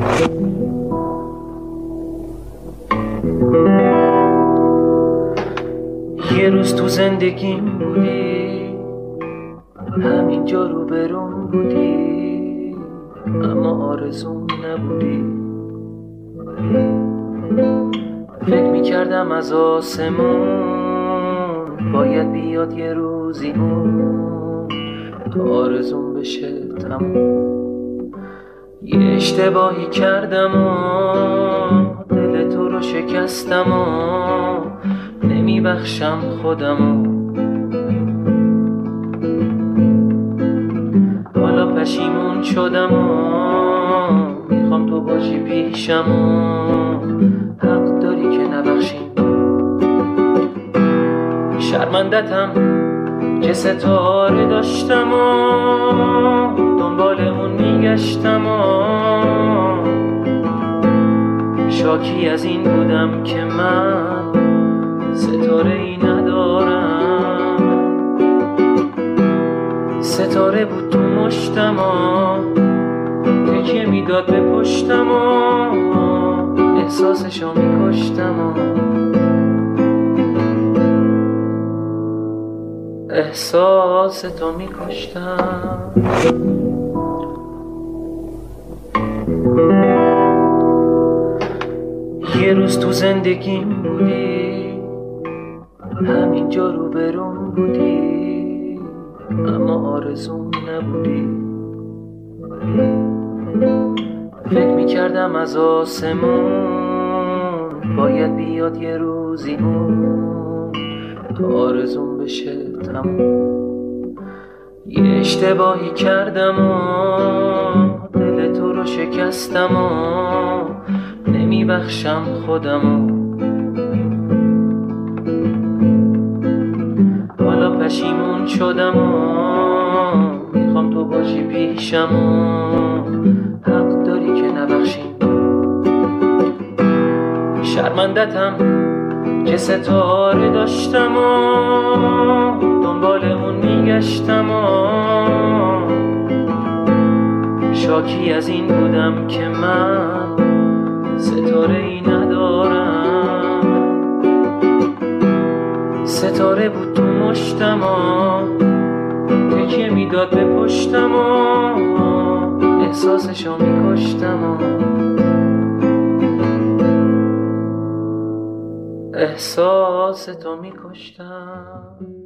یه روز تو زندگیم بودی، همینجا رو برون بودی، اما آرزوم نبودی. فکر میکردم از آسمون باید بیاد یه روزی اون تا آرزوم بشه تموم. یه اشتباهی کردم و دل تو رو شکستم و نمیبخشم خودمو. حالا پشیمون شدم و میخوام تو باشی پیشم و حق داری که نبخشیم. شرمندتم که ستاره داشتم و دنبال اون میگشتم و شاکی از این بودم که من ستاره ای ندارم. ستاره بود تو مشتم و تکیه میداد به پشتم و احساسشو میکشتم و احساس تو میکشتم. یه روز تو زندگیم بودی، همینجا رو برون بودی، اما آرزوم نبودی. فکر میکردم از آسمون باید بیاد یه روزی اون تا آرزوم بشه تموم. یه اشتباهی کردم و دل تو رو شکستم و نمیبخشم خودمو. حالا پشیمون شدم و میخوام تو باشی پیشم و حق داری که نبخشیم. شرمندتم که ستاره داشتم و دنبال اون میگشتم و شاکی از این بودم که من ستاره ای ندارم. ستاره بود تو مشتم و تکیه میداد به پشتم و احساسشو میکشتم و احساس تو میکشتم.